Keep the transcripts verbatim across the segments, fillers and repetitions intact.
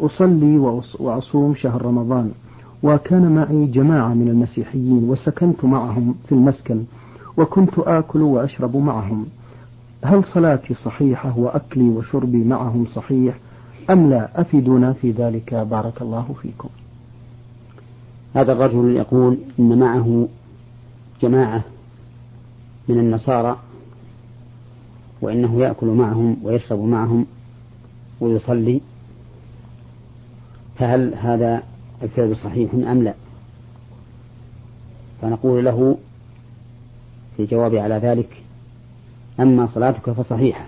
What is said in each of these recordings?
أصلي وأصوم شهر رمضان، وكان معي جماعة من المسيحيين وسكنت معهم في المسكن، وكنت آكل وأشرب معهم. هل صلاتي صحيحة وأكلي وشربي معهم صحيح أم لا؟ أفيدونا في ذلك بارك الله فيكم. هذا الرجل يقول إن معه جماعة من النصارى وإنه يأكل معهم ويشرب معهم ويصلي، فهل هذا الفعل صحيح أم لا؟ فنقول له في الجواب على ذلك: أما صلاتك فصحيحة،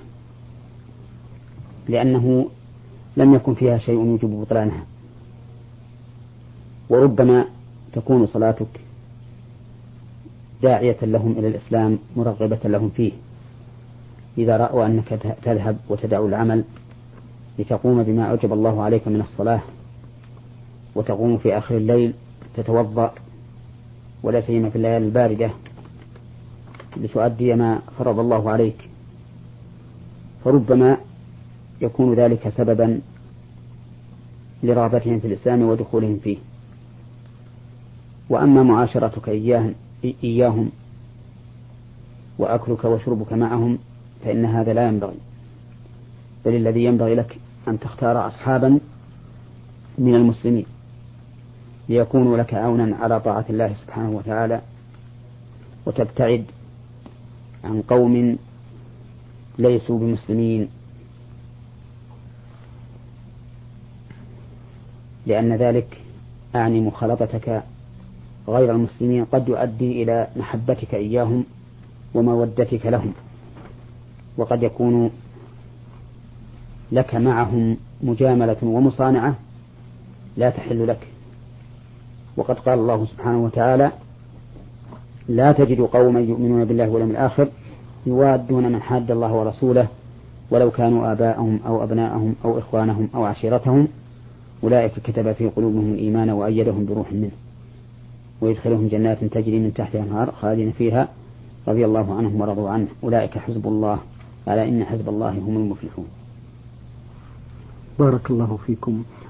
لأنه لم يكن فيها شيء يجب بطلانها، وربما تكون صلاتك داعية لهم إلى الإسلام مرغبة لهم فيه، إذا رأوا أنك تذهب وتدع العمل لتقوم بما أوجب الله عليك من الصلاة، وتقوم في آخر الليل تتوضأ ولا سيما في الليالي الباردة لتؤدي ما فرض الله عليك، فربما يكون ذلك سببا لرغبتهم في الإسلام ودخولهم فيه. وأما معاشرتك إياهم وأكلك وشربك معهم فإن هذا لا ينبغي، بل الذي ينبغي لك أن تختار أصحابا من المسلمين ليكونوا لك عونا على طاعة الله سبحانه وتعالى، وتبتعد عن قوم ليسوا بمسلمين، لأن ذلك أعني مخالطتك غير المسلمين قد يؤدي إلى محبتك إياهم ومودتك لهم، وقد يكون لك معهم مجاملة ومصانعة لا تحل لك. وقد قال الله سبحانه وتعالى: لا تجد قوما يؤمنون بالله واليوم الآخر يوادون من حاد الله ورسوله ولو كانوا آباءهم أو أبناءهم أو إخوانهم أو عشيرتهم أولئك كتب في قلوبهم الإيمان وأيدهم بروح منه ويدخلهم جنات تجري من تحتها الأنهار خالدين فيها رضي الله عنهم ورضوا عنه أولئك حزب الله ألا إن حزب الله هم المفلحون. بارك الله فيكم.